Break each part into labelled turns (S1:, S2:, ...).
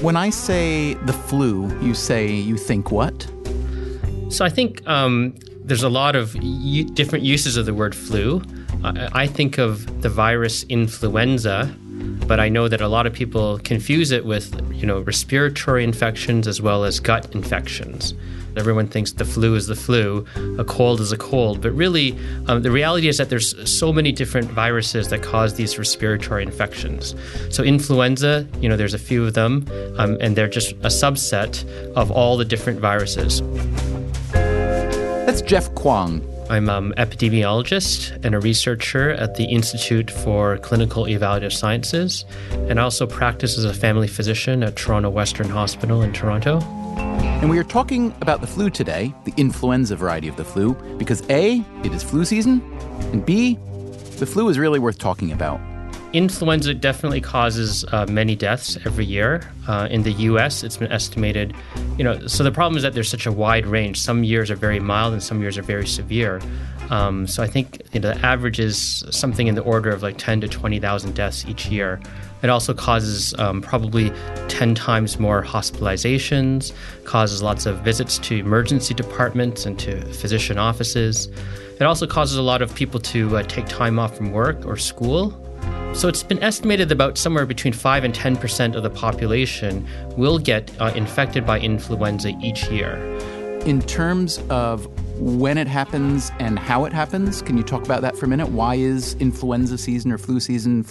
S1: When I say the flu, you think what?
S2: So I think there's a lot of different uses of the word flu. I think of the virus influenza, but I know that a lot of people confuse it with, respiratory infections as well as gut infections. Everyone thinks the flu is the flu, a cold is a cold, but really the reality is that there's so many different viruses that cause these respiratory infections. So influenza, there's a few of them, and they're just a subset of all the different viruses.
S1: That's Jeff Kwong.
S2: I'm an epidemiologist and a researcher at the Institute for Clinical Evaluative Sciences, and I also practice as a family physician at Toronto Western Hospital in Toronto.
S1: And we are talking about the flu today, the influenza variety of the flu, because A, it is flu season, and B, the flu is really worth talking about.
S2: Influenza definitely causes many deaths every year. In the U.S., it's been estimated, so the problem is that there's such a wide range. Some years are very mild and some years are very severe. So I think the average is something in the order of like 10 to 20,000 deaths each year. It also causes probably 10 times more hospitalizations, causes lots of visits to emergency departments and to physician offices. It also causes a lot of people to take time off from work or school. So it's been estimated that about somewhere between 5 and 10% of the population will get infected by influenza each year.
S1: In terms of when it happens and how it happens, can you talk about that for a minute? Why is influenza season or flu season,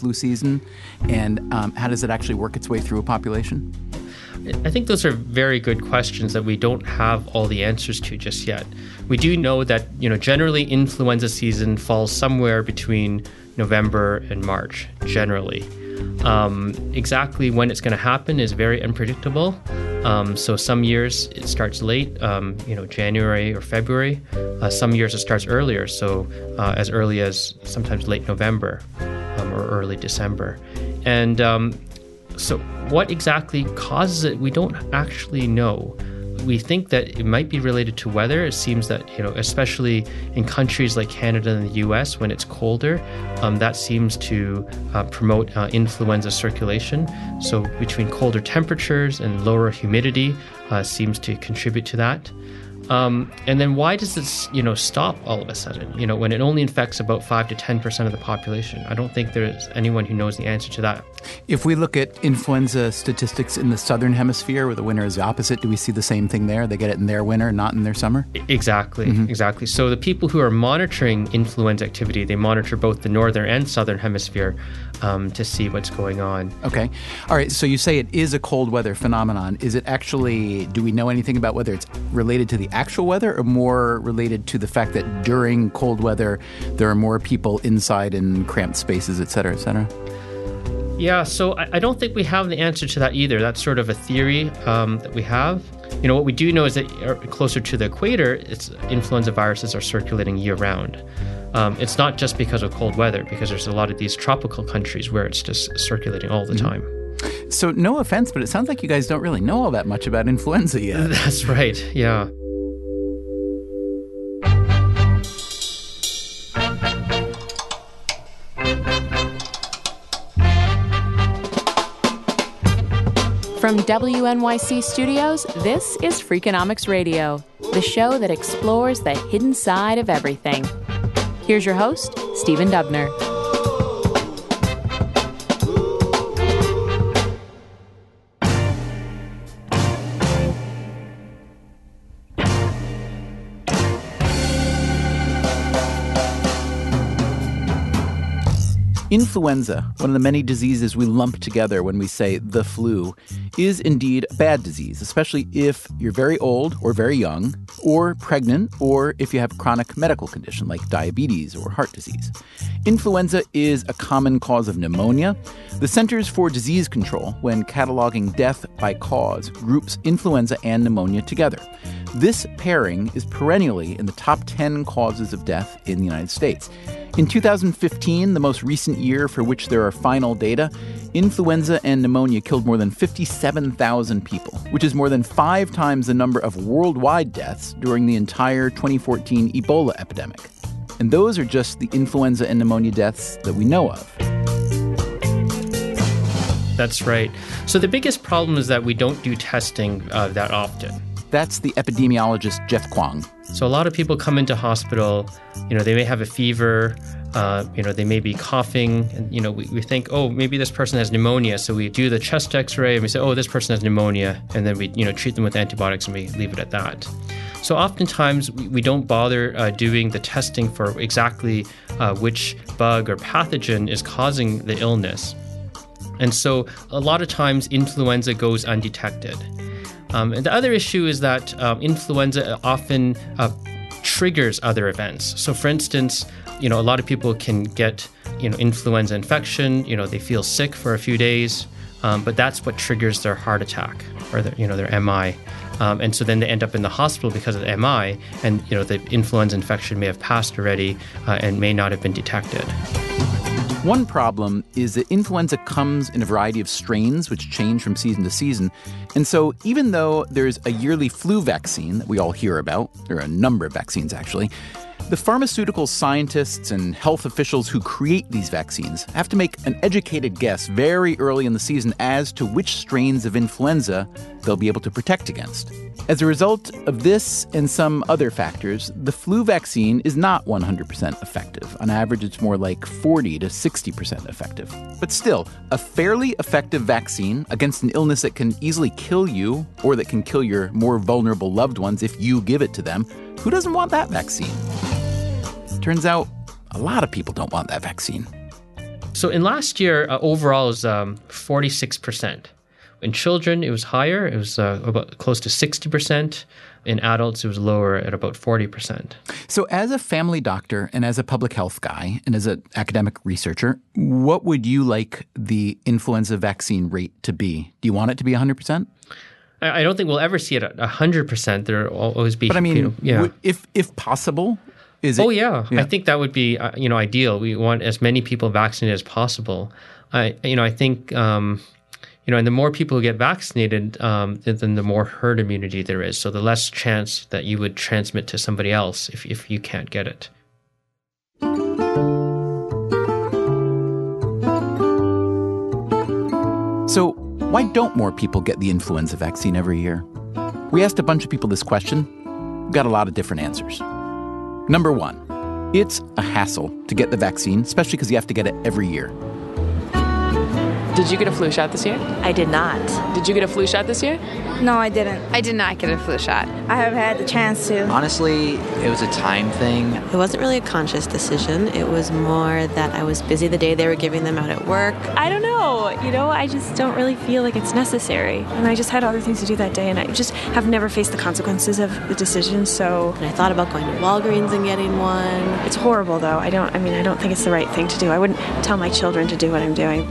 S1: and how does it actually work its way through a population?
S2: I think those are very good questions that we don't have all the answers to just yet. We do know that, generally influenza season falls somewhere between November and March, generally. Exactly when it's going to happen is very unpredictable. So some years it starts late, January or February. Some years it starts earlier, so as early as sometimes late November or early December. And so what exactly causes it, we don't actually know. We think that it might be related to weather. It seems that, especially in countries like Canada and the U.S., when it's colder, that seems to promote influenza circulation. So between colder temperatures and lower humidity seems to contribute to that. And then why does this, stop all of a sudden, when it only infects about 5 to 10% of the population? I don't think there's anyone who knows the answer to that.
S1: If we look at influenza statistics in the southern hemisphere where the winter is the opposite, do we see the same thing there? They get it in their winter, not in their summer?
S2: Exactly, exactly. So the people who are monitoring influenza activity, they monitor both the northern and southern hemisphere to see what's going on.
S1: Okay. All right. So you say it is a cold weather phenomenon. Is it actually, do we know anything about whether it's related to the actual weather or more related to the fact that during cold weather, there are more people inside in cramped spaces, et cetera, et cetera?
S2: Yeah, so I don't think we have the answer to that either. That's sort of a theory that we have. What we do know is that closer to the equator, influenza viruses are circulating year-round. It's not just because of cold weather, because there's a lot of these tropical countries where it's just circulating all the time.
S1: So no offense, but it sounds like you guys don't really know all that much about influenza yet.
S2: That's right, yeah.
S3: From WNYC Studios, this is Freakonomics Radio, the show that explores the hidden side of everything. Here's your host, Stephen Dubner.
S1: Influenza, one of the many diseases we lump together when we say the flu, is indeed a bad disease, especially if you're very old or very young, or pregnant, or if you have a chronic medical condition like diabetes or heart disease. Influenza is a common cause of pneumonia. The Centers for Disease Control, when cataloging death by cause, groups influenza and pneumonia together. This pairing is perennially in the top 10 causes of death in the United States. In 2015, the most recent year for which there are final data, influenza and pneumonia killed more than 57,000 people, which is more than 5 times the number of worldwide deaths during the entire 2014 Ebola epidemic. And those are just the influenza and pneumonia deaths that we know of.
S2: That's right. So the biggest problem is that we don't do testing that often.
S1: That's the epidemiologist Jeff Kwong.
S2: So a lot of people come into hospital, they may have a fever, they may be coughing, and, we think, oh, maybe this person has pneumonia. So we do the chest x-ray and we say, oh, this person has pneumonia. And then we, treat them with antibiotics and we leave it at that. So oftentimes we don't bother doing the testing for exactly which bug or pathogen is causing the illness. And so a lot of times influenza goes undetected. And the other issue is that influenza often triggers other events. So for instance, a lot of people can get, influenza infection, they feel sick for a few days, but that's what triggers their heart attack or their MI. And so then they end up in the hospital because of the MI, and, the influenza infection may have passed already and may not have been detected.
S1: One problem is that influenza comes in a variety of strains which change from season to season. And so even though there's a yearly flu vaccine that we all hear about, there are a number of vaccines actually, the pharmaceutical scientists and health officials who create these vaccines have to make an educated guess very early in the season as to which strains of influenza they'll be able to protect against. As a result of this and some other factors, the flu vaccine is not 100% effective. On average, it's more like 40 to 60% effective. But still, a fairly effective vaccine against an illness that can easily kill you or that can kill your more vulnerable loved ones if you give it to them. Who doesn't want that vaccine? Turns out a lot of people don't want that vaccine.
S2: So in last year, overall, it was 46%. In children, it was higher. It was about close to 60%. In adults, it was lower at about 40%.
S1: So as a family doctor and as a public health guy and as an academic researcher, what would you like the influenza vaccine rate to be? Do you want it to be 100%?
S2: I don't think we'll ever see it at 100%. There will always be...
S1: But I mean, if possible... Is it?
S2: Oh, yeah. I think that would be, ideal. We want as many people vaccinated as possible. I think, and the more people who get vaccinated, then the more herd immunity there is. So the less chance that you would transmit to somebody else if you can't get it.
S1: So why don't more people get the influenza vaccine every year? We asked a bunch of people this question. We got a lot of different answers. Number one, it's a hassle to get the vaccine, especially because you have to get it every year.
S3: Did you get a flu shot this year?
S4: I did not.
S3: Did you get a flu shot this year?
S5: No, I didn't.
S6: I did not get a flu shot.
S5: I have had the chance to.
S7: Honestly, it was a time thing.
S4: It wasn't really a conscious decision. It was more that I was busy the day they were giving them out at work.
S8: I don't know. I just don't really feel like it's necessary. And I just had other things to do that day, and I just have never faced the consequences of the decision, so...
S4: And I thought about going to Walgreens and getting one.
S8: It's horrible, though. I don't think it's the right thing to do. I wouldn't tell my children to do what I'm doing.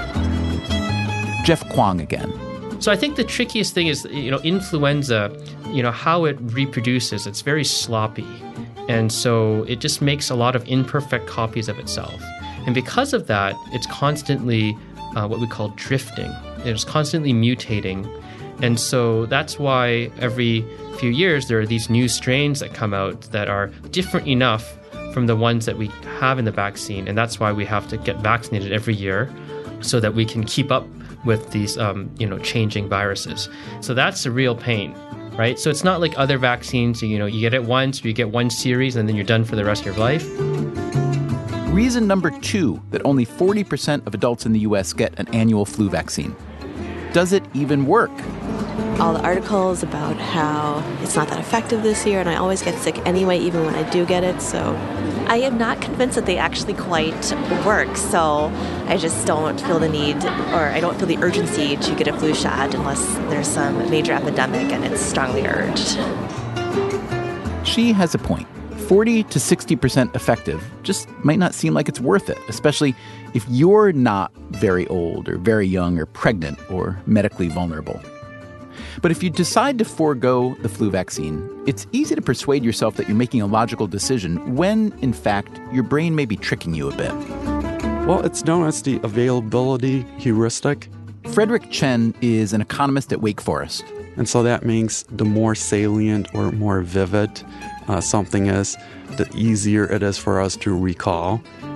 S1: Jeff Kwong again.
S2: So I think the trickiest thing is, influenza, how it reproduces. It's very sloppy. And so it just makes a lot of imperfect copies of itself. And because of that, it's constantly what we call drifting. It's constantly mutating. And so that's why every few years there are these new strains that come out that are different enough from the ones that we have in the vaccine. And that's why we have to get vaccinated every year so that we can keep up with these, changing viruses. So that's a real pain, right? So it's not like other vaccines, you get it once, or you get one series, and then you're done for the rest of your life.
S1: Reason number two that only 40% of adults in the U.S. get an annual flu vaccine. Does it even work?
S4: All the articles about how it's not that effective this year, and I always get sick anyway, even when I do get it, so...
S9: I am not convinced that they actually quite work, so I just don't feel the need, or I don't feel the urgency to get a flu shot unless there's some major epidemic and it's strongly urged.
S1: She has a point. 40 to 60% effective just might not seem like it's worth it, especially if you're not very old or very young or pregnant or medically vulnerable. But if you decide to forego the flu vaccine, it's easy to persuade yourself that you're making a logical decision when, in fact, your brain may be tricking you a bit.
S10: Well, it's known as the availability heuristic.
S1: Frederick Chen is an economist at Wake Forest.
S10: And so that means the more salient or more vivid something is, the easier it is for us to recall.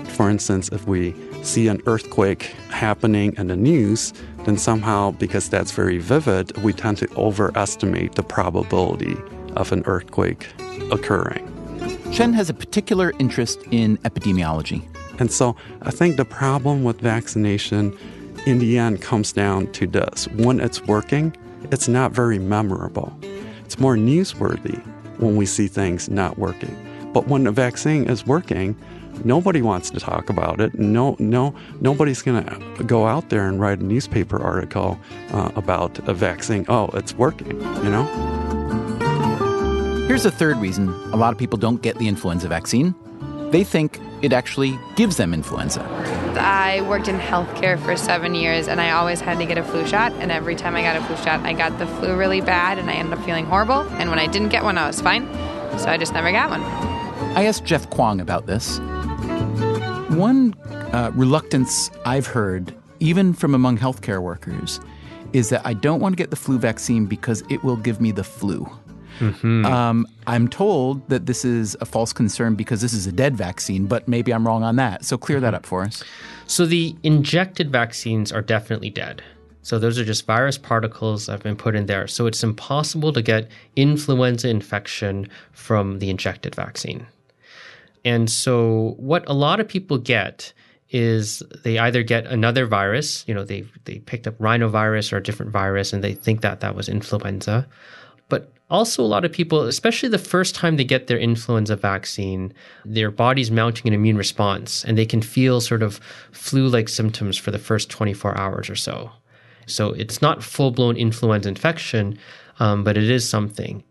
S10: For instance, if we see an earthquake happening in the news, then somehow, because that's very vivid, we tend to overestimate the probability of an earthquake occurring.
S1: Chen has a particular interest in epidemiology.
S10: And so I think the problem with vaccination in the end comes down to this. When it's working, it's not very memorable. It's more newsworthy when we see things not working. But when a vaccine is working, nobody wants to talk about it. Nobody's going to go out there and write a newspaper article about a vaccine. Oh, it's working, you know?
S1: Here's a third reason a lot of people don't get the influenza vaccine. They think it actually gives them influenza.
S6: I worked in healthcare for 7 years, and I always had to get a flu shot. And every time I got a flu shot, I got the flu really bad, and I ended up feeling horrible. And when I didn't get one, I was fine. So I just never got one.
S1: I asked Jeff Kwong about this. One reluctance I've heard, even from among healthcare workers, is that I don't want to get the flu vaccine because it will give me the flu. Mm-hmm. I'm told that this is a false concern because this is a dead vaccine, but maybe I'm wrong on that. So clear that up for us.
S2: So the injected vaccines are definitely dead. So those are just virus particles that have been put in there. So it's impossible to get influenza infection from the injected vaccine. And so what a lot of people get is they either get another virus, they picked up rhinovirus or a different virus, and they think that that was influenza. But also a lot of people, especially the first time they get their influenza vaccine, their body's mounting an immune response, and they can feel sort of flu-like symptoms for the first 24 hours or so. So it's not full-blown influenza infection, but it is something.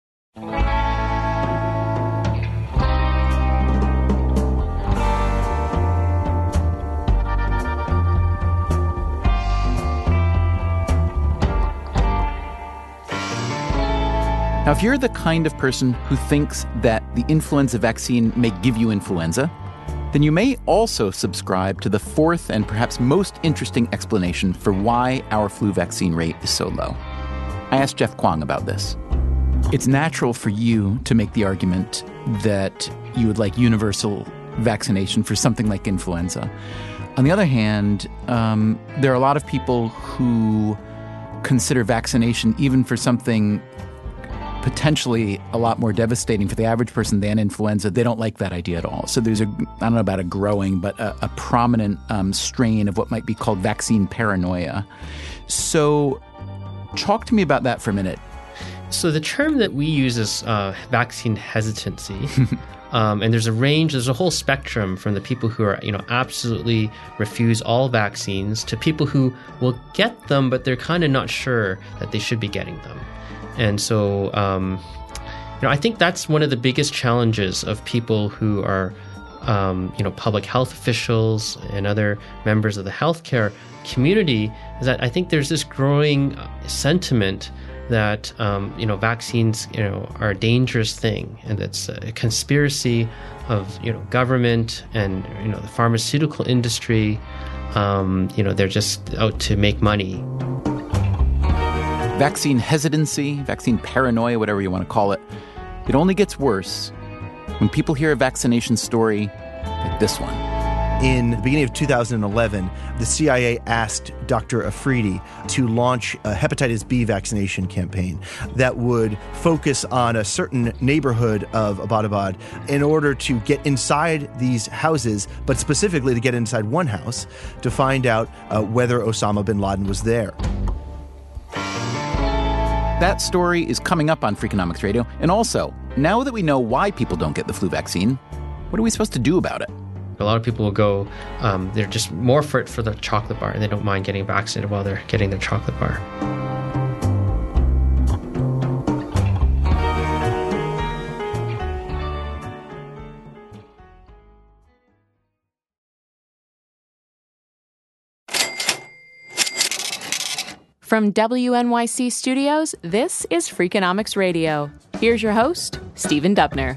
S1: Now, if you're the kind of person who thinks that the influenza vaccine may give you influenza, then you may also subscribe to the fourth and perhaps most interesting explanation for why our flu vaccine rate is so low. I asked Jeff Kwong about this. It's natural for you to make the argument that you would like universal vaccination for something like influenza. On the other hand, there are a lot of people who consider vaccination even for something potentially a lot more devastating for the average person than influenza. They don't like that idea at all. So there's I don't know about a growing, but a prominent strain of what might be called vaccine paranoia. So talk to me about that for a minute.
S2: So the term that we use is vaccine hesitancy. And there's a whole spectrum from the people who are, absolutely refuse all vaccines to people who will get them, but they're kind of not sure that they should be getting them. And so, I think that's one of the biggest challenges of people who are, public health officials and other members of the healthcare community, is that I think there's this growing sentiment that, vaccines, are a dangerous thing, and it's a conspiracy of, government and, the pharmaceutical industry. They're just out to make money.
S1: Vaccine hesitancy, vaccine paranoia, whatever you want to call it, it only gets worse when people hear a vaccination story like this one.
S11: In the beginning of 2011, the CIA asked Dr. Afridi to launch a hepatitis B vaccination campaign that would focus on a certain neighborhood of Abbottabad in order to get inside these houses, but specifically to get inside one house to find out whether Osama bin Laden was there.
S1: That story is coming up on Freakonomics Radio. And also, now that we know why people don't get the flu vaccine, what are we supposed to do about it?
S2: A lot of people will go, they're just more for it for the chocolate bar, and they don't mind getting vaccinated while they're getting their chocolate bar.
S3: From WNYC Studios, this is Freakonomics Radio. Here's your host, Stephen Dubner.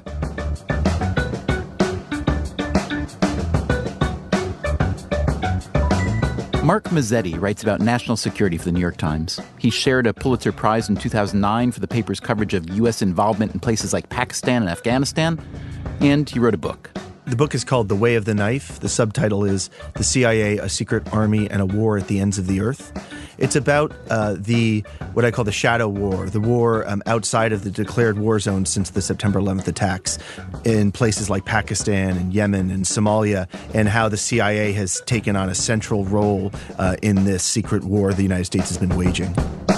S1: Mark Mazzetti writes about national security for the New York Times. He shared a Pulitzer Prize in 2009 for the paper's coverage of U.S. involvement in places like Pakistan and Afghanistan, and he wrote a book.
S11: The book is called The Way of the Knife. The subtitle is The CIA, A Secret Army, and a War at the Ends of the Earth. It's about what I call the shadow war, the war outside of the declared war zones since the September 11th attacks in places like Pakistan and Yemen and Somalia, and how the CIA has taken on a central role in this secret war the United States has been waging.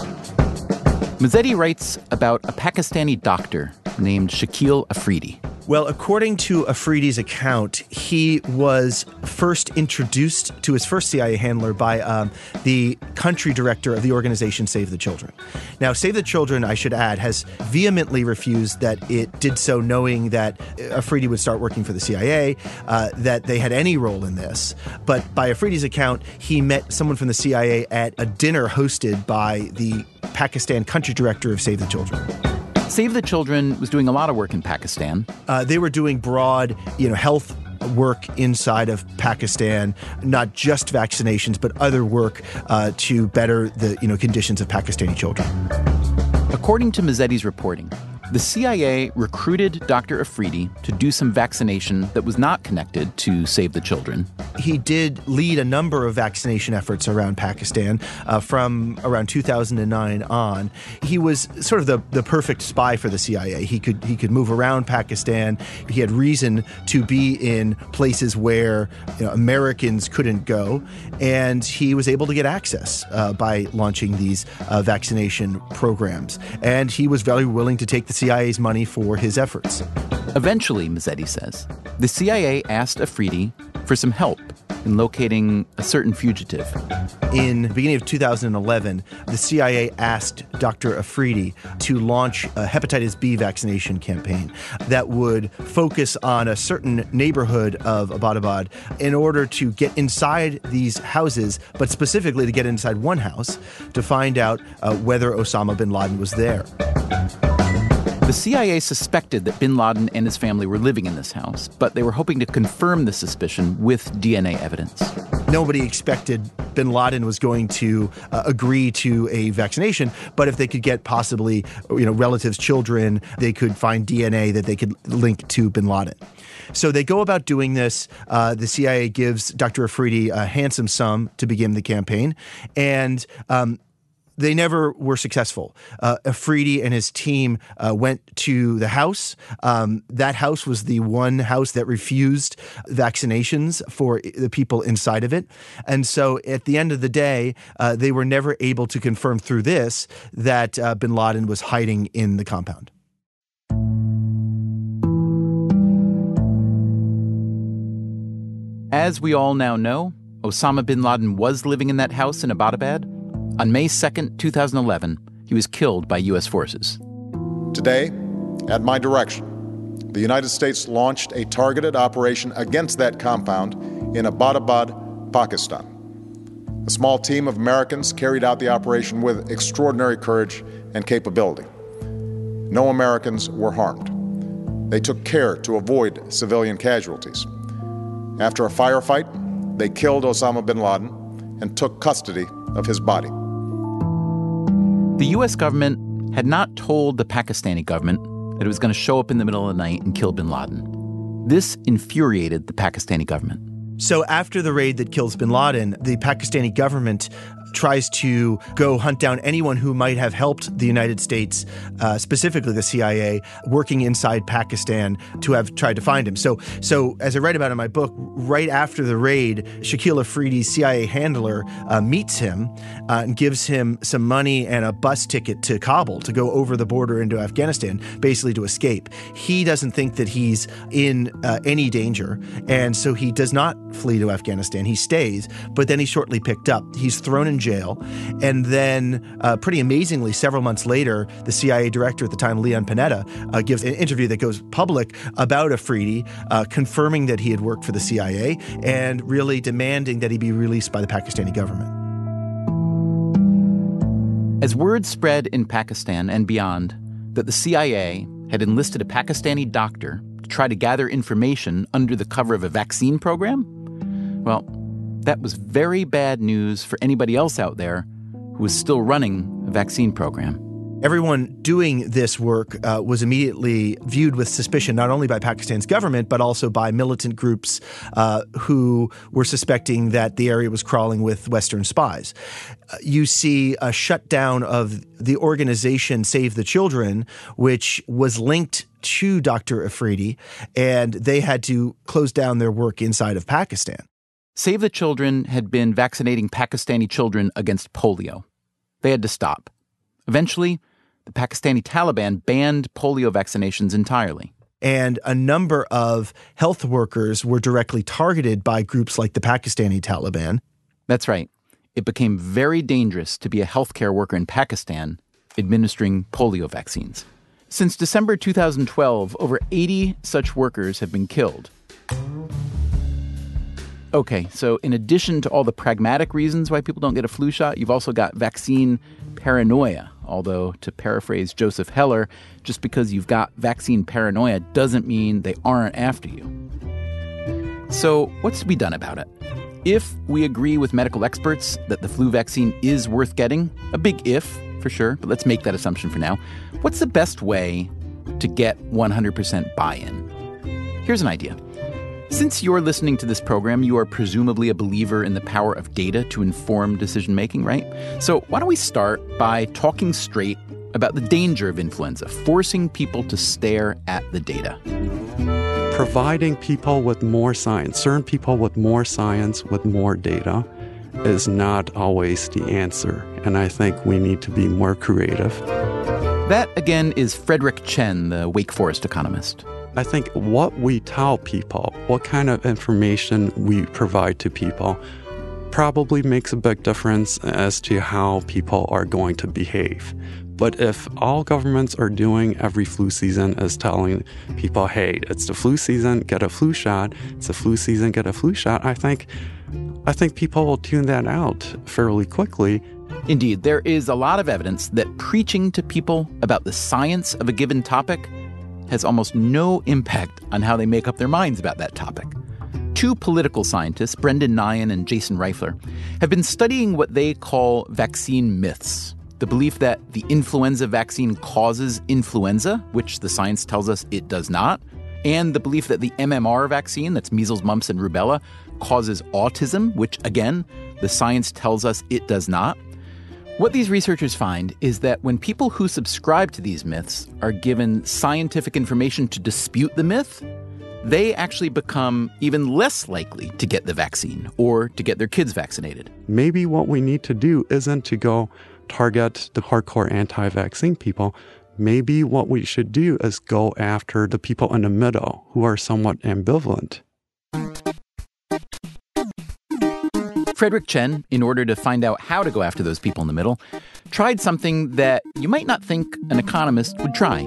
S1: Mazzetti writes about a Pakistani doctor named Shakil Afridi.
S11: Well, according to Afridi's account, he was first introduced to his first CIA handler by the country director of the organization Save the Children. Now, Save the Children, I should add, has vehemently refused that it did so knowing that Afridi would start working for the CIA, that they had any role in this. But by Afridi's account, he met someone from the CIA at a dinner hosted by the Pakistan country director of Save the Children.
S1: Save the Children was doing a lot of work in Pakistan.
S11: They were doing broad, health work inside of Pakistan, not just vaccinations, but other work to better the, conditions of Pakistani children.
S1: According to Mazzetti's reporting, the CIA recruited Dr. Afridi to do some vaccination that was not connected to Save the Children.
S11: He did lead a number of vaccination efforts around Pakistan from around 2009 on. He was sort of the perfect spy for the CIA. He could move around Pakistan. He had reason to be in places where Americans couldn't go, and he was able to get access by launching these vaccination programs. And he was very willing to take the CIA's money for his efforts.
S1: Eventually, Mazzetti says, the CIA asked Afridi for some help in locating a certain fugitive.
S11: In the beginning of 2011, the CIA asked Dr. Afridi to launch a hepatitis B vaccination campaign that would focus on a certain neighborhood of Abbottabad in order to get inside these houses, but specifically to get inside one house to find out whether Osama bin Laden was there.
S1: The CIA suspected that bin Laden and his family were living in this house, but they were hoping to confirm the suspicion with DNA evidence.
S11: Nobody expected bin Laden was going to agree to a vaccination, but if they could get possibly, relatives, children, they could find DNA that they could link to bin Laden. So they go about doing this. The CIA gives Dr. Afridi a handsome sum to begin the campaign, and they never were successful. Afridi and his team went to the house. That house was the one house that refused vaccinations for the people inside of it. And so at the end of the day, they were never able to confirm through this that bin Laden was hiding in the compound.
S1: As we all now know, Osama bin Laden was living in that house in Abbottabad. On May 2nd, 2011, he was killed by U.S. forces.
S12: Today, at my direction, the United States launched a targeted operation against that compound in Abbottabad, Pakistan. A small team of Americans carried out the operation with extraordinary courage and capability. No Americans were harmed. They took care to avoid civilian casualties. After a firefight, they killed Osama bin Laden and took custody of his body.
S1: The U.S. government had not told the Pakistani government that it was going to show up in the middle of the night and kill bin Laden. This infuriated the Pakistani government.
S11: So after the raid that kills bin Laden, the Pakistani government tries to go hunt down anyone who might have helped the United States, specifically the CIA, working inside Pakistan to have tried to find him. So as I write about in my book, right after the raid, Shakil Afridi's CIA handler meets him and gives him some money and a bus ticket to Kabul to go over the border into Afghanistan, basically to escape. He doesn't think that he's in any danger, and so he does not flee to Afghanistan. He stays, but then he's shortly picked up. He's thrown in jail. And then, pretty amazingly, several months later, the CIA director at the time, Leon Panetta, gives an interview that goes public about Afridi, confirming that he had worked for the CIA and really demanding that he be released by the Pakistani government.
S1: As word spread in Pakistan and beyond that the CIA had enlisted a Pakistani doctor to try to gather information under the cover of a vaccine program, well, that was very bad news for anybody else out there who was still running a vaccine program.
S11: Everyone doing this work was immediately viewed with suspicion, not only by Pakistan's government, but also by militant groups who were suspecting that the area was crawling with Western spies. You see a shutdown of the organization Save the Children, which was linked to Dr. Afridi, and they had to close down their work inside of Pakistan.
S1: Save the Children had been vaccinating Pakistani children against polio. They had to stop. Eventually, the Pakistani Taliban banned polio vaccinations entirely.
S11: And a number of health workers were directly targeted by groups like the Pakistani Taliban.
S1: That's right. It became very dangerous to be a healthcare worker in Pakistan administering polio vaccines. Since December 2012, over 80 such workers have been killed. Okay, so in addition to all the pragmatic reasons why people don't get a flu shot, you've also got vaccine paranoia. Although, to paraphrase Joseph Heller, just because you've got vaccine paranoia doesn't mean they aren't after you. So what's to be done about it? If we agree with medical experts that the flu vaccine is worth getting, a big if, for sure, but let's make that assumption for now, what's the best way to get 100% buy-in? Here's an idea. Since you're listening to this program, you are presumably a believer in the power of data to inform decision-making, right? So why don't we start by talking straight about the danger of influenza, forcing people to stare at the data.
S10: Providing people with more science, certain people with more science, with more data, is not always the answer. And I think we need to be more creative.
S1: That, again, is Frederick Chen, the Wake Forest economist.
S10: I think what we tell people, what kind of information we provide to people, probably makes a big difference as to how people are going to behave. But if all governments are doing every flu season is telling people, hey, it's the flu season, get a flu shot, it's the flu season, get a flu shot, I think people will tune that out fairly quickly.
S1: Indeed, there is a lot of evidence that preaching to people about the science of a given topic has almost no impact on how they make up their minds about that topic. Two political scientists, Brendan Nyhan and Jason Reifler, have been studying what they call vaccine myths. The belief that the influenza vaccine causes influenza, which the science tells us it does not, and the belief that the MMR vaccine, that's measles, mumps, and rubella, causes autism, which, again, the science tells us it does not. What these researchers find is that when people who subscribe to these myths are given scientific information to dispute the myth, they actually become even less likely to get the vaccine or to get their kids vaccinated.
S10: Maybe what we need to do isn't to go target the hardcore anti-vaccine people. Maybe what we should do is go after the people in the middle who are somewhat ambivalent.
S1: Frederick Chen, in order to find out how to go after those people in the middle, tried something that you might not think an economist would try.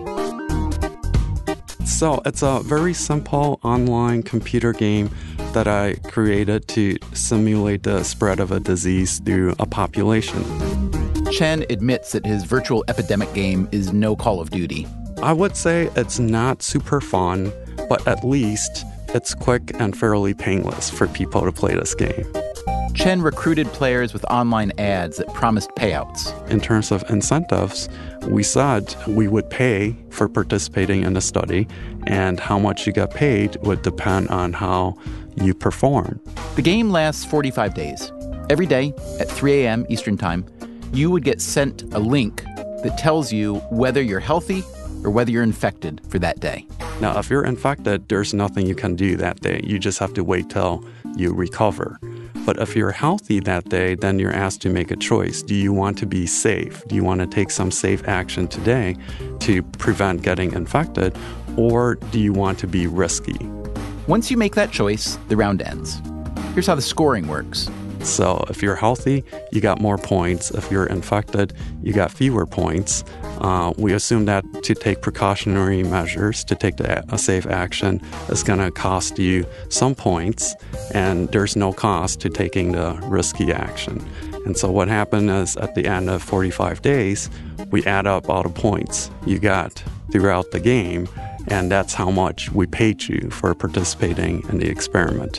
S10: So it's a very simple online computer game that I created to simulate the spread of a disease through a population.
S1: Chen admits that his virtual epidemic game is no Call of Duty.
S10: I would say it's not super fun, but at least it's quick and fairly painless for people to play this game.
S1: Chen recruited players with online ads that promised payouts.
S10: In terms of incentives, we said we would pay for participating in the study, and how much you got paid would depend on how you perform.
S1: The game lasts 45 days. Every day at 3 a.m. Eastern Time, you would get sent a link that tells you whether you're healthy or whether you're infected for that day.
S10: Now, if you're infected, there's nothing you can do that day. You just have to wait till you recover. But if you're healthy that day, then you're asked to make a choice. Do you want to be safe? Do you want to take some safe action today to prevent getting infected? Or do you want to be risky?
S1: Once you make that choice, the round ends. Here's how the scoring works.
S10: So if you're healthy, you got more points. If you're infected, you got fewer points. We assume that to take precautionary measures, to take a safe action, is going to cost you some points, and there's no cost to taking the risky action. And so what happened is at the end of 45 days, we add up all the points you got throughout the game, and that's how much we paid you for participating in the experiment.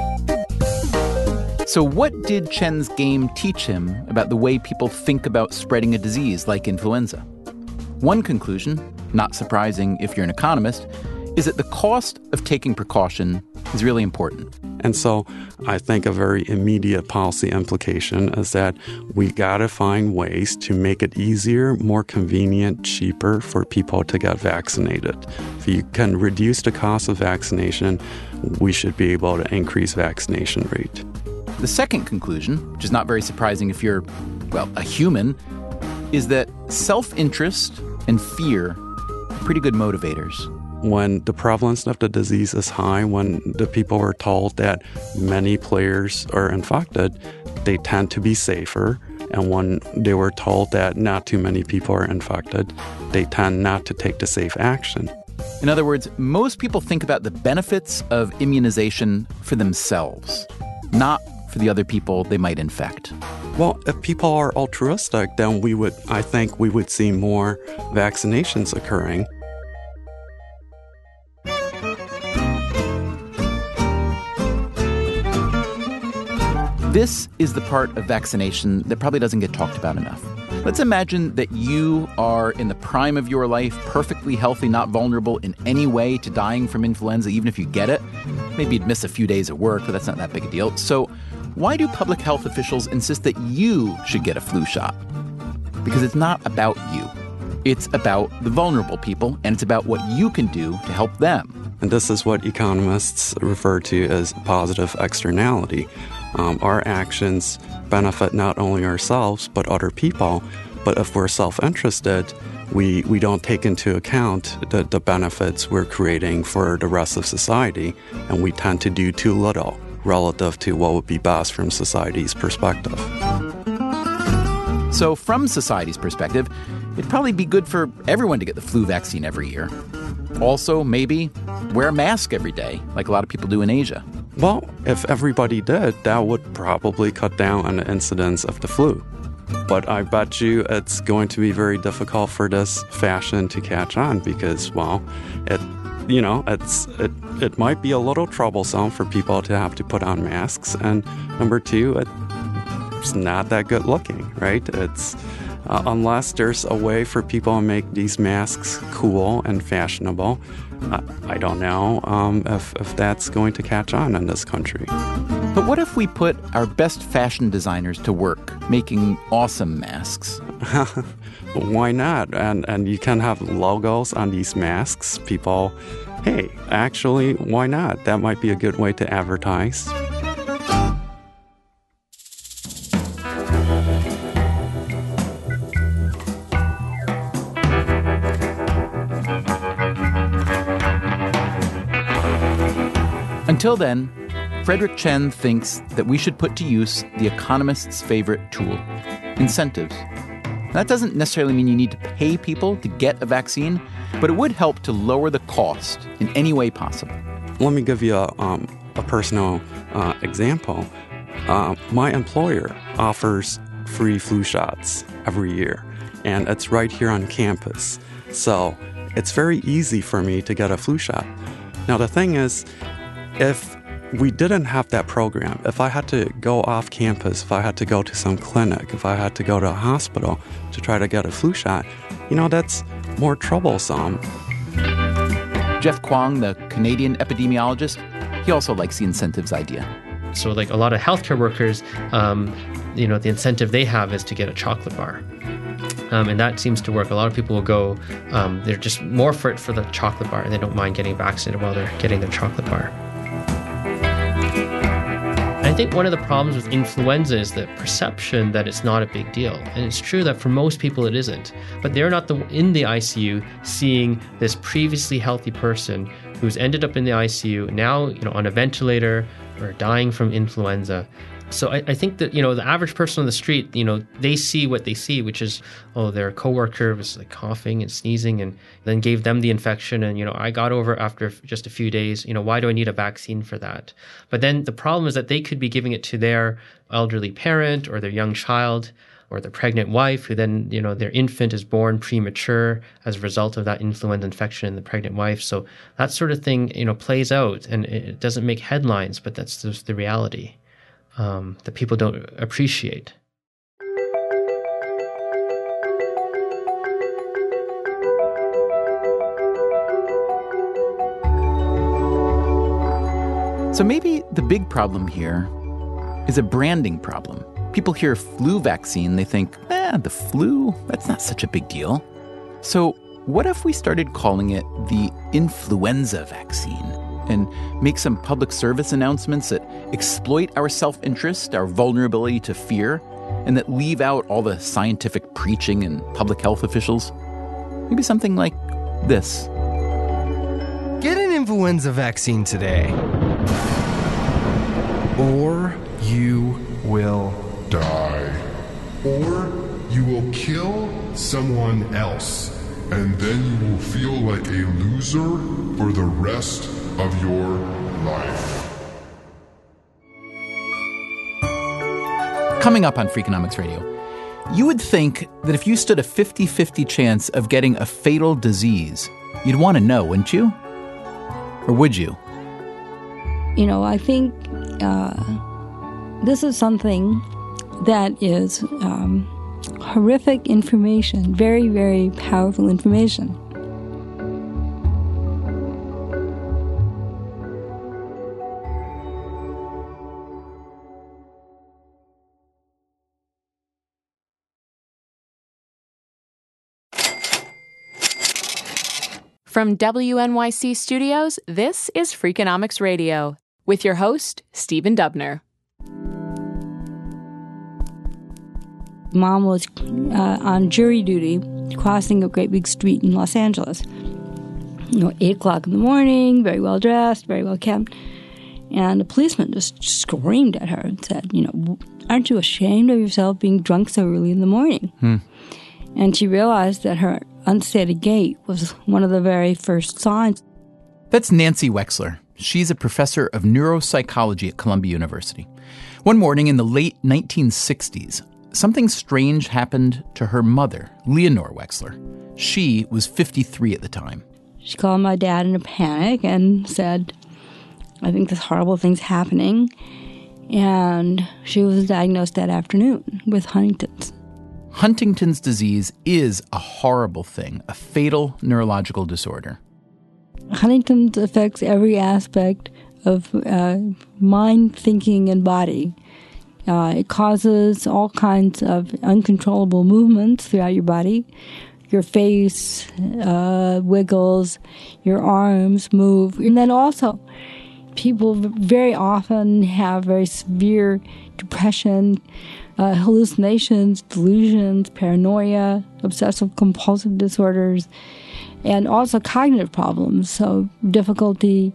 S1: So what did Chen's game teach him about the way people think about spreading a disease like influenza? One conclusion, not surprising if you're an economist, is that the cost of taking precaution is really important.
S10: And so I think a very immediate policy implication is that we got to find ways to make it easier, more convenient, cheaper for people to get vaccinated. If you can reduce the cost of vaccination, we should be able to increase vaccination rate.
S1: The second conclusion, which is not very surprising if you're, well, a human, is that self-interest and fear are pretty good motivators.
S10: When the prevalence of the disease is high, when the people are told that many players are infected, they tend to be safer. And when they were told that not too many people are infected, they tend not to take the safe action.
S1: In other words, most people think about the benefits of immunization for themselves, not for the other people they might infect.
S10: Well, if people are altruistic, then I think we would see more vaccinations occurring.
S1: This is the part of vaccination that probably doesn't get talked about enough. Let's imagine that you are in the prime of your life, perfectly healthy, not vulnerable in any way to dying from influenza, even if you get it. Maybe you'd miss a few days at work, but that's not that big a deal. So why do public health officials insist that you should get a flu shot? Because it's not about you. It's about the vulnerable people, and it's about what you can do to help them.
S10: And this is what economists refer to as positive externality. Our actions benefit not only ourselves, but other people. But if we're self-interested, we don't take into account the benefits we're creating for the rest of society, and we tend to do too little relative to what would be best from society's perspective.
S1: So from society's perspective, it'd probably be good for everyone to get the flu vaccine every year. Also, maybe wear a mask every day, like a lot of people do in Asia.
S10: Well, if everybody did, that would probably cut down on the incidence of the flu. But I bet you it's going to be very difficult for this fashion to catch on because, well, it might be a little troublesome for people to have to put on masks. And number two, it's not that good looking, right? It's unless there's a way for people to make these masks cool and fashionable. I don't know if that's going to catch on in this country.
S1: But what if we put our best fashion designers to work making awesome masks?
S10: Why not? And you can have logos on these masks. People, hey, actually, why not? That might be a good way to advertise.
S1: Until then, Frederick Chen thinks that we should put to use the economist's favorite tool, incentives. That doesn't necessarily mean you need to pay people to get a vaccine, but it would help to lower the cost in any way possible.
S10: Let me give you a personal example. My employer offers free flu shots every year, and it's right here on campus. So it's very easy for me to get a flu shot. Now, the thing is, if we didn't have that program, if I had to go off campus, if I had to go to some clinic, if I had to go to a hospital to try to get a flu shot, that's more troublesome.
S1: Jeff Kwong, the Canadian epidemiologist, he also likes the incentives idea.
S2: So like a lot of healthcare workers, the incentive they have is to get a chocolate bar. And that seems to work. A lot of people will go, they're just more for it for the chocolate bar, and they don't mind getting vaccinated while they're getting their chocolate bar. I think one of the problems with influenza is the perception that it's not a big deal. And it's true that for most people it isn't. But they're not in the ICU seeing this previously healthy person who's ended up in the ICU, now on a ventilator or dying from influenza. So I think that, the average person on the street, they see what they see, which is, their coworker was like coughing and sneezing and then gave them the infection. And, I got over after just a few days. Why do I need a vaccine for that? But then the problem is that they could be giving it to their elderly parent or their young child or their pregnant wife, who then, their infant is born premature as a result of that influenza infection in the pregnant wife. So that sort of thing, plays out, and it doesn't make headlines, but that's just the reality. That people don't appreciate.
S1: So maybe the big problem here is a branding problem. People hear flu vaccine, they think, the flu, that's not such a big deal. So what if we started calling it the influenza vaccine and make some public service announcements that exploit our self-interest, our vulnerability to fear, and that leave out all the scientific preaching and public health officials? Maybe something like this.
S13: Get an influenza vaccine today, or you will
S14: die. Or you will kill someone else, and then you will feel like a loser for the rest of your life.
S1: Coming up on Freakonomics Radio, you would think that if you stood a 50-50 chance of getting a fatal disease, you'd want to know, wouldn't you? Or would you?
S15: You know, I think this is something that is horrific information, very, very powerful information.
S3: From WNYC Studios, this is Freakonomics Radio, with your host, Stephen Dubner.
S15: Mom was on jury duty crossing a great big street in Los Angeles. 8 o'clock in the morning, very well dressed, very well kept. And a policeman just screamed at her and said, aren't you ashamed of yourself being drunk so early in the morning? And she realized that her unsteady gait was one of the very first signs.
S1: That's Nancy Wexler. She's a professor of neuropsychology at Columbia University. One morning in the late 1960s, something strange happened to her mother, Leonore Wexler. She was 53 at the time.
S15: She called my dad in a panic and said, I think this horrible thing's happening. And she was diagnosed that afternoon with Huntington's.
S1: Huntington's disease is a horrible thing, a fatal neurological disorder.
S15: Huntington's affects every aspect of mind, thinking, and body. It causes all kinds of uncontrollable movements throughout your body. Your face wiggles, your arms move. And then also, people very often have very severe depression, hallucinations, delusions, paranoia, obsessive-compulsive disorders, and also cognitive problems. So difficulty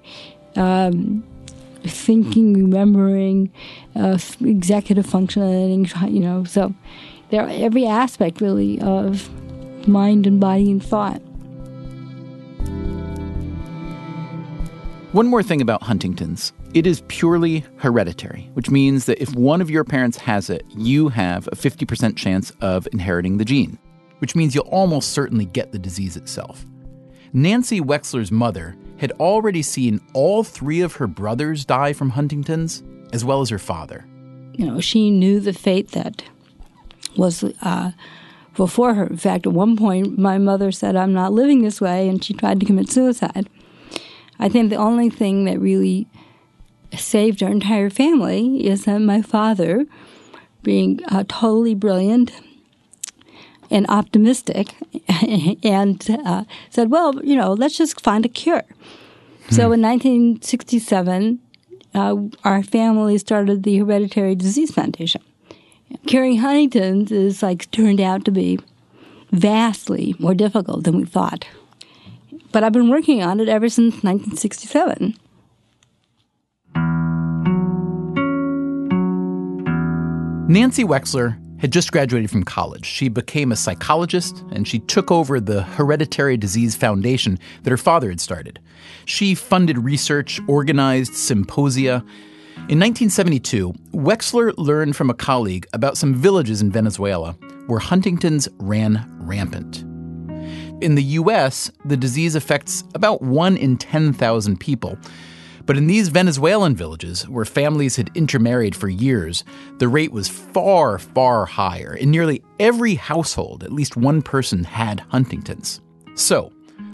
S15: thinking, remembering, executive functioning, So there every aspect, really, of mind and body and thought.
S1: One more thing about Huntington's. It is purely hereditary, which means that if one of your parents has it, you have a 50% chance of inheriting the gene, which means you'll almost certainly get the disease itself. Nancy Wexler's mother had already seen all 3 of her brothers die from Huntington's, as well as her father.
S15: She knew the fate that was before her. In fact, at one point, my mother said, I'm not living this way, and she tried to commit suicide. I think the only thing that really saved our entire family is that my father, being totally brilliant and optimistic, and said, well, let's just find a cure. So in 1967, our family started the Hereditary Disease Foundation. Curing Huntington's is turned out to be vastly more difficult than we thought. But I've been working on it ever since 1967.
S1: Nancy Wexler had just graduated from college. She became a psychologist, and she took over the Hereditary Disease Foundation that her father had started. She funded research, organized symposia. In 1972, Wexler learned from a colleague about some villages in Venezuela where Huntington's ran rampant. In the U.S., the disease affects about 1 in 10,000 people. But in these Venezuelan villages, where families had intermarried for years, the rate was far, far higher. In nearly every household, at least one person had Huntington's. So,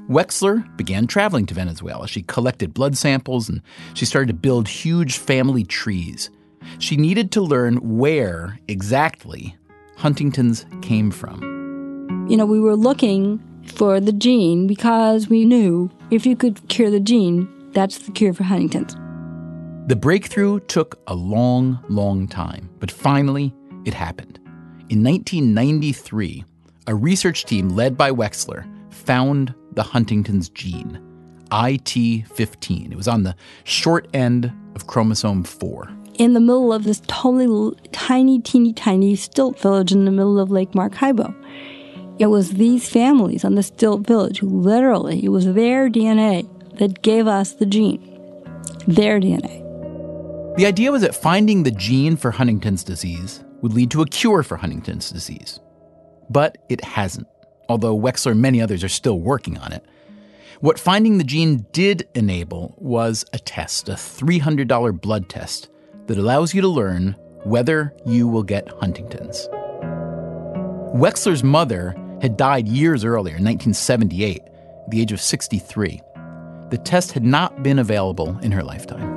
S1: Wexler began traveling to Venezuela. She collected blood samples and she started to build huge family trees. She needed to learn where exactly Huntington's came from.
S15: You know, we were looking for the gene because we knew if you could cure the gene, that's the cure for Huntington's.
S1: The breakthrough took a long, long time, but finally it happened. In 1993, a research team led by Wexler found the Huntington's gene, IT15. It was on the short end of chromosome 4.
S15: In the middle of this totally tiny, teeny, tiny stilt village in the middle of Lake Maracaibo. It was these families on the stilt village who literally, it was their DNA that gave us the gene. Their DNA.
S1: The idea was that finding the gene for Huntington's disease would lead to a cure for Huntington's disease. But it hasn't, although Wexler and many others are still working on it. What finding the gene did enable was a test, a $300 blood test that allows you to learn whether you will get Huntington's. Wexler's mother had died years earlier, in 1978, at the age of 63. The test had not been available in her lifetime.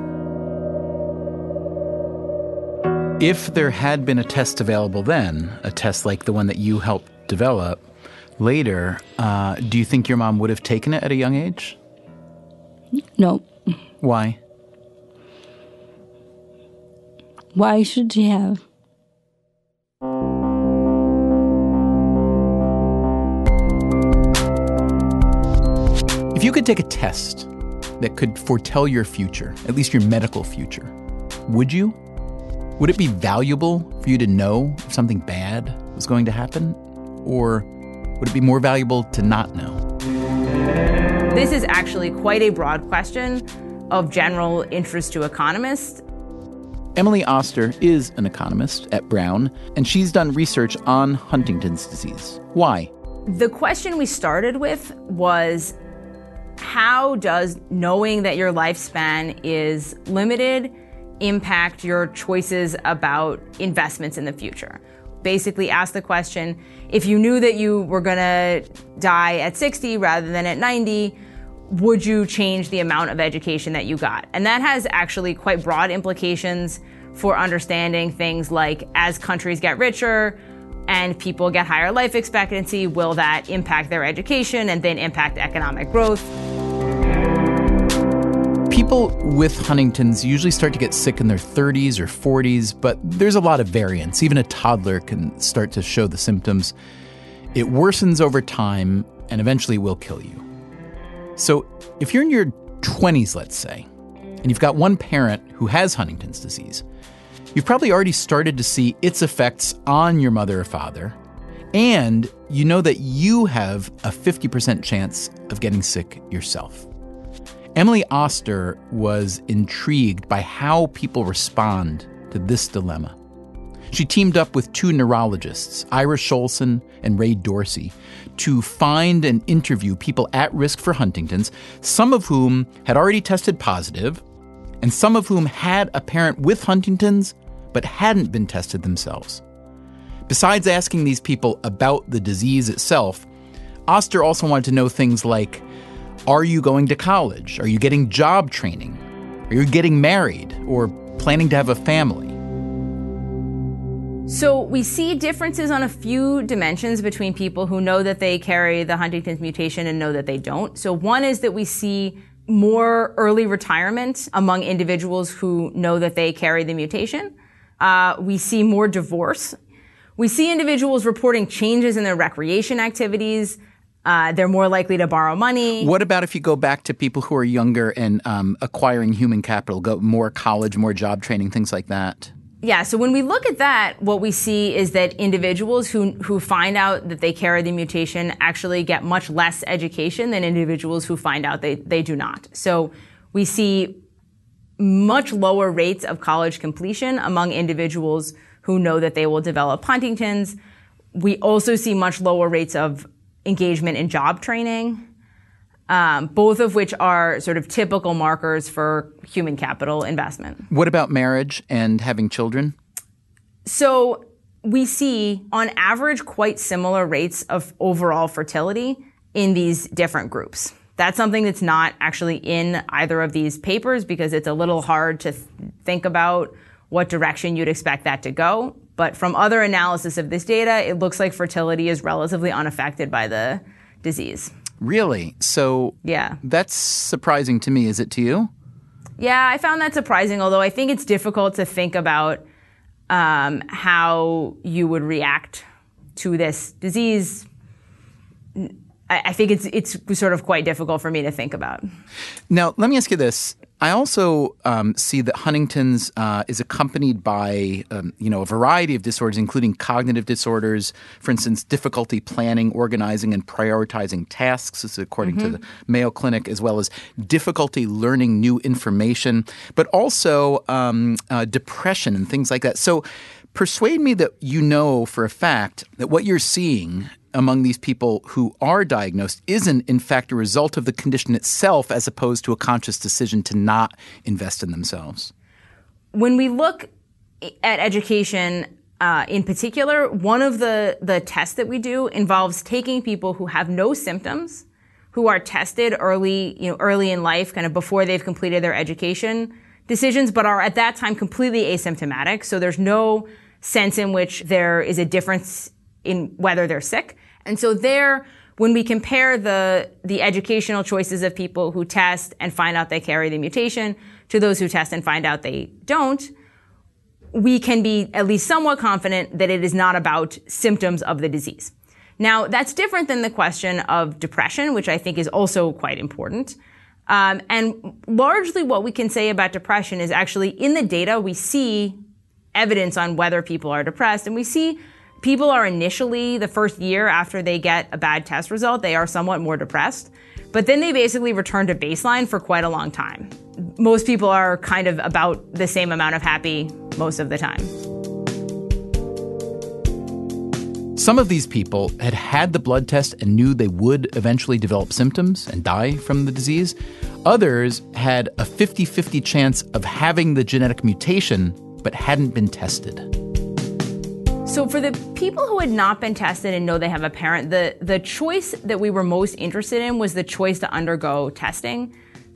S1: If there had been a test available then, a test like the one that you helped develop later, do you think your mom would have taken it at a young age?
S15: No.
S1: Why?
S15: Why should she have?
S1: If you could take a test that could foretell your future, at least your medical future, would you? Would it be valuable for you to know if something bad was going to happen? Or would it be more valuable to not know?
S16: This is actually quite a broad question of general interest to economists.
S1: Emily Oster is an economist at Brown, and she's done research on Huntington's disease. Why?
S16: The question we started with was, how does knowing that your lifespan is limited impact your choices about investments in the future? Basically ask the question, if you knew that you were going to die at 60 rather than at 90, would you change the amount of education that you got? And that has actually quite broad implications for understanding things like, as countries get richer and people get higher life expectancy, will that impact their education and then impact economic growth?
S1: People with Huntington's usually start to get sick in their 30s or 40s, but there's a lot of variance. Even a toddler can start to show the symptoms. It worsens over time and eventually will kill you. So if you're in your 20s, let's say, and you've got one parent who has Huntington's disease, you've probably already started to see its effects on your mother or father, and you know that you have a 50% chance of getting sick yourself. Emily Oster was intrigued by how people respond to this dilemma. She teamed up with two neurologists, Ira Scholson and Ray Dorsey, to find and interview people at risk for Huntington's, some of whom had already tested positive, and some of whom had a parent with Huntington's but hadn't been tested themselves. Besides asking these people about the disease itself, Oster also wanted to know things like, are you going to college? Are you getting job training? Are you getting married or planning to have a family?
S16: So we see differences on a few dimensions between people who know that they carry the Huntington's mutation and know that they don't. So one is that we see more early retirement among individuals who know that they carry the mutation. We see more divorce. We see individuals reporting changes in their recreation activities. They're more likely to borrow money.
S1: What about if you go back to people who are younger and acquiring human capital, go more college, more job training, things like that?
S16: Yeah, so when we look at that, what we see is that individuals who find out that they carry the mutation actually get much less education than individuals who find out they do not. So we see much lower rates of college completion among individuals who know that they will develop Huntington's. We also see much lower rates of engagement in job training, both of which are sort of typical markers for human capital investment.
S1: What about marriage and having children?
S16: So we see, on average, quite similar rates of overall fertility in these different groups. That's something that's not actually in either of these papers because it's a little hard to think about what direction you'd expect that to go. But from other analysis of this data, it looks like fertility is relatively unaffected by the disease.
S1: Really? So
S16: yeah,
S1: that's surprising to me. Is it to you?
S16: Yeah, I found that surprising, although I think it's difficult to think about how you would react to this disease. I think it's sort of quite difficult for me to think about.
S1: Now, let me ask you this. I also see that Huntington's is accompanied by, a variety of disorders, including cognitive disorders, for instance, difficulty planning, organizing, and prioritizing tasks, this is according to the Mayo Clinic, as well as difficulty learning new information, but also depression and things like that. So persuade me that you know for a fact that what you're seeing among these people who are diagnosed isn't, in fact, a result of the condition itself as opposed to a conscious decision to not invest in themselves.
S16: When we look at education in particular, one of the tests that we do involves taking people who have no symptoms, who are tested early in life, kind of before they've completed their education decisions, but are at that time completely asymptomatic. So there's no sense in which there is a difference in whether they're sick. And so there, when we compare the educational choices of people who test and find out they carry the mutation to those who test and find out they don't, we can be at least somewhat confident that it is not about symptoms of the disease. Now, that's different than the question of depression, which I think is also quite important. And largely what we can say about depression is actually in the data, we see evidence on whether people are depressed, and we see people are initially, the first year after they get a bad test result, they are somewhat more depressed. But then they basically return to baseline for quite a long time. Most people are kind of about the same amount of happy most of the time.
S1: Some of these people had the blood test and knew they would eventually develop symptoms and die from the disease. Others had a 50-50 chance of having the genetic mutation but hadn't been tested.
S16: So for the people who had not been tested and know they have a parent, the choice that we were most interested in was the choice to undergo testing.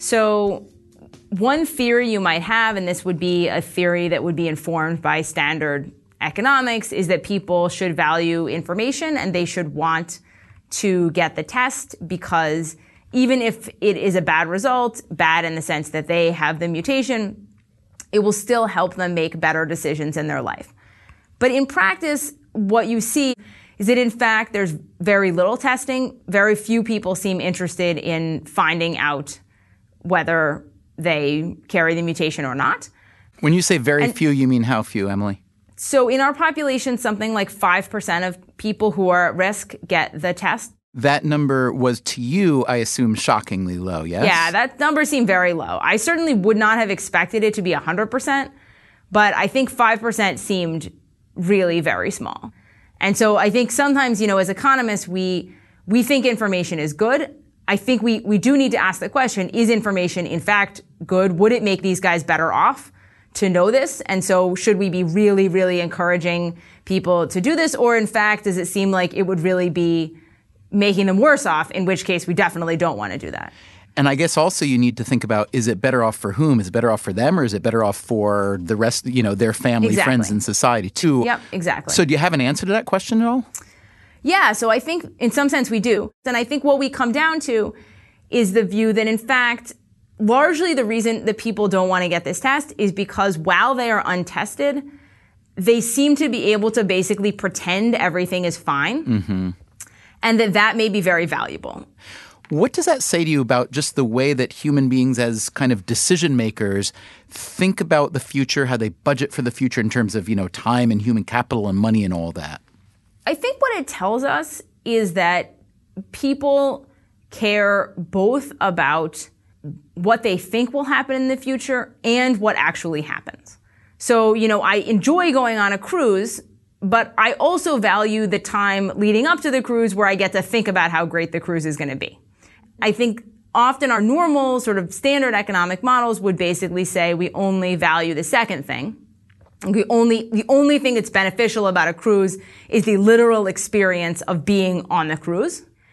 S16: So one theory you might have, and this would be a theory that would be informed by standard economics, is that people should value information and they should want to get the test because even if it is a bad result, bad in the sense that they have the mutation, it will still help them make better decisions in their life. But in practice, what you see is that, in fact, there's very little testing. Very few people seem interested in finding out whether they carry the mutation or not.
S1: When you say very few, you mean how few, Emily?
S16: So in our population, something like 5% of people who are at risk get the test.
S1: That number was, to you, I assume, shockingly low, yes?
S16: Yeah, that number seemed very low. I certainly would not have expected it to be 100%, but I think 5% seemed really very small. And so I think sometimes, as economists, we think information is good. I think we do need to ask the question, is information in fact good? Would it make these guys better off to know this? And so should we be really, really encouraging people to do this? Or in fact, does it seem like it would really be making them worse off, in which case we definitely don't want to do that?
S1: And I guess also you need to think about, is it better off for whom? Is it better off for them, or is it better off for the rest, their family, friends, and society too?
S16: Yep, exactly.
S1: So do you have an answer to that question at all?
S16: Yeah, so I think in some sense we do. And I think what we come down to is the view that in fact, largely the reason that people don't want to get this test is because while they are untested, they seem to be able to basically pretend everything is fine, and that may be very valuable.
S1: What does that say to you about just the way that human beings as kind of decision makers think about the future, how they budget for the future in terms of, time and human capital and money and all that?
S16: I think what it tells us is that people care both about what they think will happen in the future and what actually happens. So, I enjoy going on a cruise, but I also value the time leading up to the cruise where I get to think about how great the cruise is going to be. I think often our normal sort of standard economic models would basically say we only value the second thing. The only thing that's beneficial about a cruise is the literal experience of being on the cruise.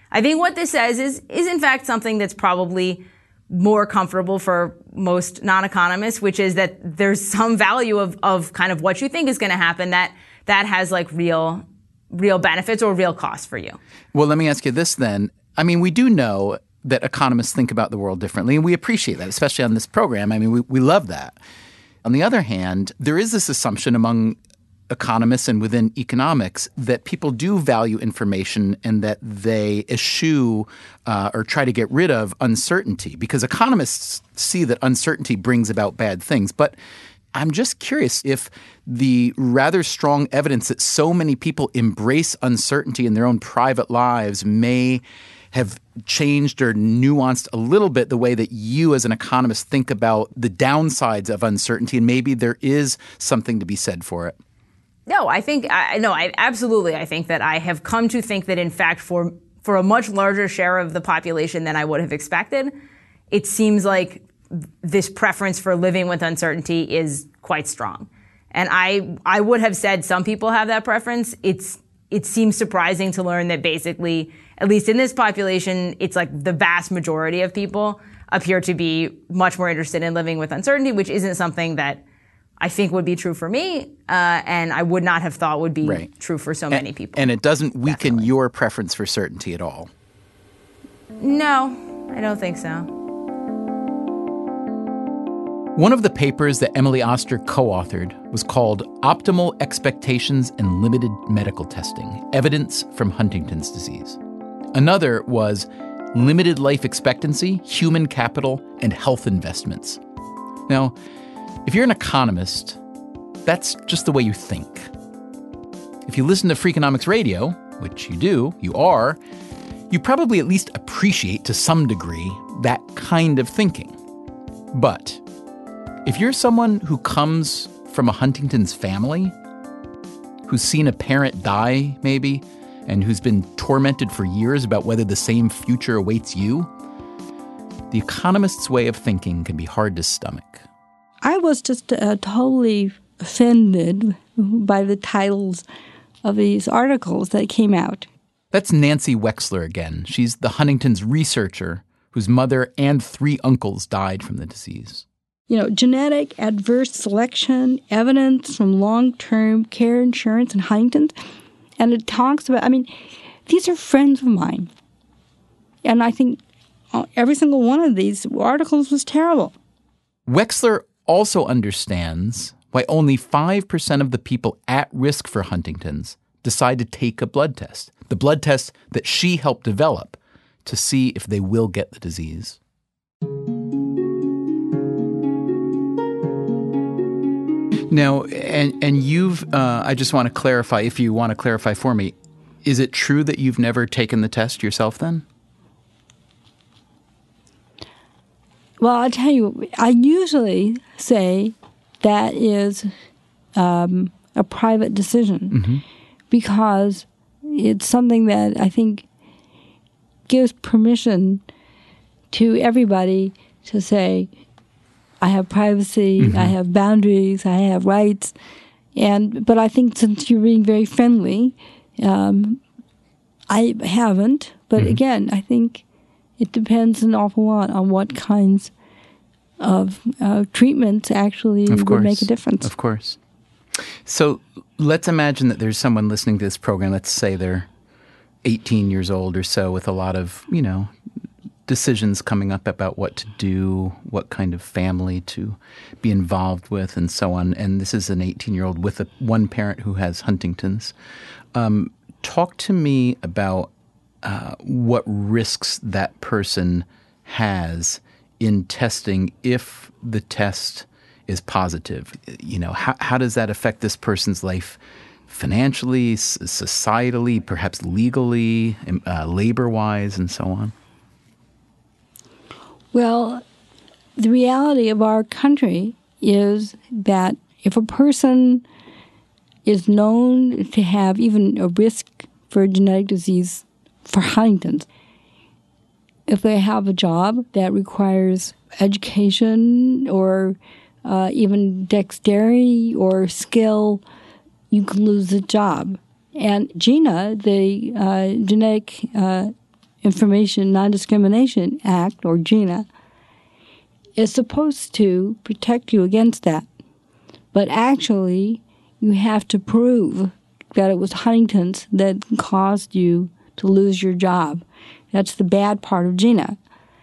S16: I think what this says is in fact something that's probably more comfortable for most non-economists, which is that there's some value of kind of what you think is going to happen that has like real benefits or real costs for you.
S1: Well, let me ask you this then. I mean, we do know that economists think about the world differently, and we appreciate that, especially on this program. I mean, we love that. On the other hand, there is this assumption among economists and within economics that people do value information and that they eschew or try to get rid of uncertainty, because economists see that uncertainty brings about bad things. But I'm just curious if the rather strong evidence that so many people embrace uncertainty in their own private lives may have changed or nuanced a little bit the way that you as an economist think about the downsides of uncertainty, and maybe there is something to be said for it.
S16: No, I absolutely. I think that I have come to think that, in fact, for a much larger share of the population than I would have expected, it seems like this preference for living with uncertainty is quite strong. And I would have said some people have that preference. It seems surprising to learn that basically, at least in this population, it's like the vast majority of people appear to be much more interested in living with uncertainty, which isn't something that I think would be true for me, and I would not have thought would be true for so many people.
S1: And it doesn't weaken your preference for certainty at all?
S16: No, I don't think so.
S1: One of the papers that Emily Oster co-authored was called Optimal Expectations and Limited Medical Testing, Evidence from Huntington's Disease. Another was Limited Life Expectancy, Human Capital, and Health Investments. Now, if you're an economist, that's just the way you think. If you listen to Freakonomics Radio, which you are, you probably at least appreciate to some degree that kind of thinking. But if you're someone who comes from a Huntington's family, who's seen a parent die maybe, and who's been tormented for years about whether the same future awaits you, the economist's way of thinking can be hard to stomach.
S15: I was just totally offended by the titles of these articles that came out.
S1: That's Nancy Wexler again. She's the Huntington's researcher whose mother and 3 uncles died from the disease.
S15: Genetic adverse selection, evidence from long-term care insurance and Huntington's. And it talks about, these are friends of mine. And I think every single one of these articles was terrible.
S1: Wexler also understands why only 5% of the people at risk for Huntington's decide to take a blood test, the blood test that she helped develop to see if they will get the disease. Now, and you've, I just want to clarify, if you want to clarify for me, is it true that you've never taken the test yourself then?
S15: Well, I'll tell you, I usually say that is a private decision because it's something that I think gives permission to everybody to say, I have privacy, I have boundaries, I have rights. But I think since you're being very friendly, I haven't. But again, I think it depends an awful lot on what kinds of treatments actually would make a difference.
S1: Of course. So let's imagine that there's someone listening to this program. Let's say they're 18 years old or so with a lot of, decisions coming up about what to do, what kind of family to be involved with, and so on. And this is an 18-year-old with one parent who has Huntington's. Talk to me about what risks that person has in testing if the test is positive. How does that affect this person's life financially, societally, perhaps legally, labor-wise, and so on?
S15: Well, the reality of our country is that if a person is known to have even a risk for a genetic disease for Huntington's, if they have a job that requires education or even dexterity or skill, you can lose the job. And GINA, the genetic Information Non-Discrimination Act, or GINA, is supposed to protect you against that. But actually, you have to prove that it was Huntington's that caused you to lose your job. That's the bad part of GINA.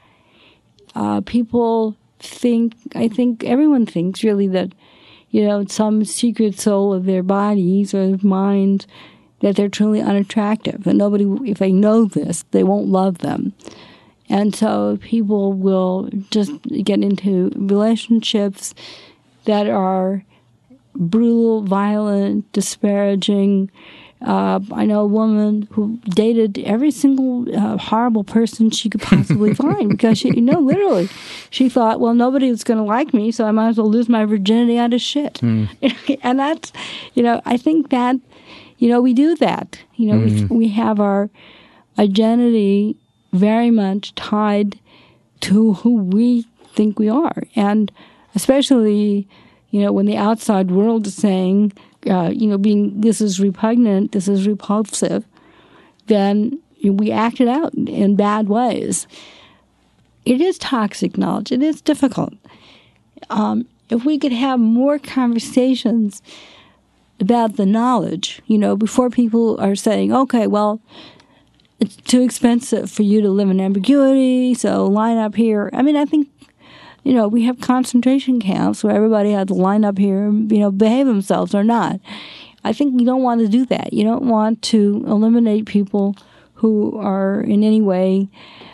S15: People think, I think everyone thinks really that, some secret soul of their bodies or their minds, that they're truly unattractive. And nobody, if they know this, they won't love them. And so people will just get into relationships that are brutal, violent, disparaging. I know a woman who dated every single horrible person she could possibly find because literally, she thought, well, nobody was going to like me, so I might as well lose my virginity out of shit. And that's, I think that, we do that. We have our identity very much tied to who we think we are. And especially, when the outside world is saying, this is repugnant, this is repulsive, then we act it out in bad ways. It is toxic knowledge. It is difficult. If we could have more conversations about the knowledge, before people are saying, okay, well, it's too expensive for you to live in ambiguity, so line up here. I mean, I think, we have concentration camps where everybody has to line up here and, behave themselves or not. I think you don't want to do that. You don't want to eliminate people who are in any way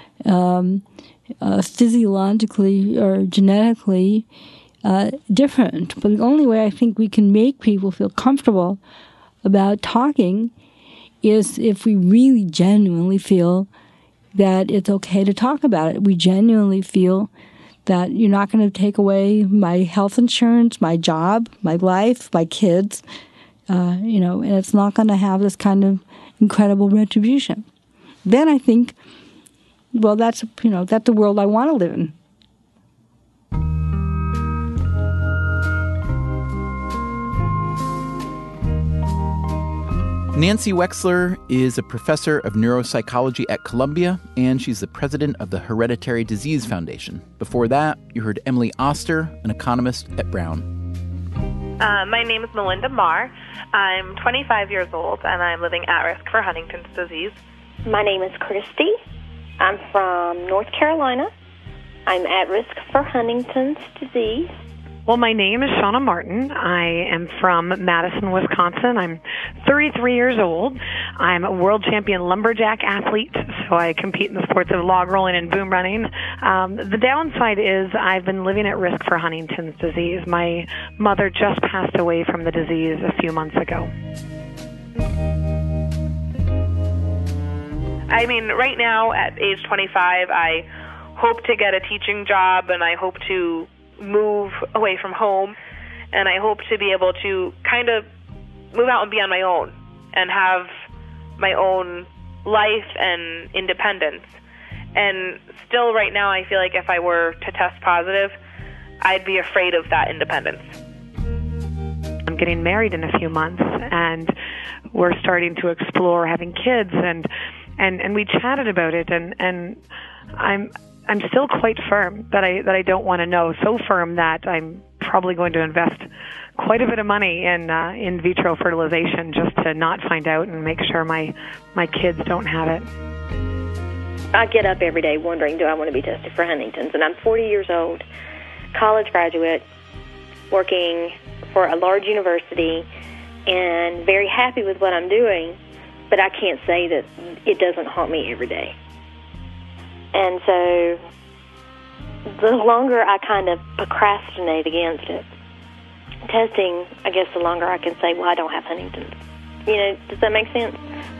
S15: physiologically or genetically different. But the only way I think we can make people feel comfortable about talking is if we really genuinely feel that it's okay to talk about it. We genuinely feel that you're not going to take away my health insurance, my job, my life, my kids, and it's not going to have this kind of incredible retribution. Then I think, well, that's the world I want to live in.
S1: Nancy Wexler is a professor of neuropsychology at Columbia, and she's the president of the Hereditary Disease Foundation. Before that, you heard Emily Oster, an economist at Brown.
S17: My name is Melinda Marr. I'm 25 years old, and I'm living at risk for Huntington's disease.
S18: My name is Christy. I'm from North Carolina. I'm at risk for Huntington's disease.
S19: Well, my name is Shauna Martin. I am from Madison, Wisconsin. I'm 33 years old. I'm a world champion lumberjack athlete, so I compete in the sports of log rolling and boom running. The downside is I've been living at risk for Huntington's disease. My mother just passed away from the disease a few months ago.
S17: I mean, right now at age 25, I hope to get a teaching job, and I hope to move away from home, and I hope to be able to kind of move out and be on my own and have my own life and independence. And still right now I feel like if I were to test positive, I'd be afraid of that independence.
S19: I'm getting married in a few months, and we're starting to explore having kids, and we chatted about it, and I'm still quite firm that I don't want to know. So firm that I'm probably going to invest quite a bit of money in vitro fertilization just to not find out and make sure my kids don't have it.
S18: I get up every day wondering, do I want to be tested for Huntington's? And I'm 40 years old, college graduate, working for a large university, and very happy with what I'm doing, but I can't say that it doesn't haunt me every day. And so the longer I kind of procrastinate against it, testing, I guess the longer I can say, well, I don't have Huntington's. Does that make sense?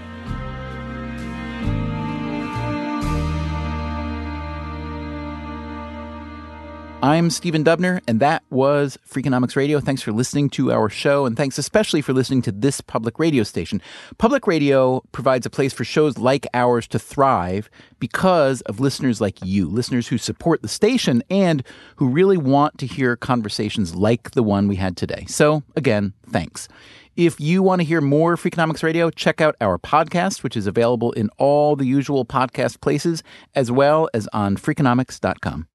S1: I'm Stephen Dubner, and that was Freakonomics Radio. Thanks for listening to our show, and thanks especially for listening to this public radio station. Public radio provides a place for shows like ours to thrive because of listeners like you, listeners who support the station and who really want to hear conversations like the one we had today. So, again, thanks. If you want to hear more Freakonomics Radio, check out our podcast, which is available in all the usual podcast places, as well as on Freakonomics.com.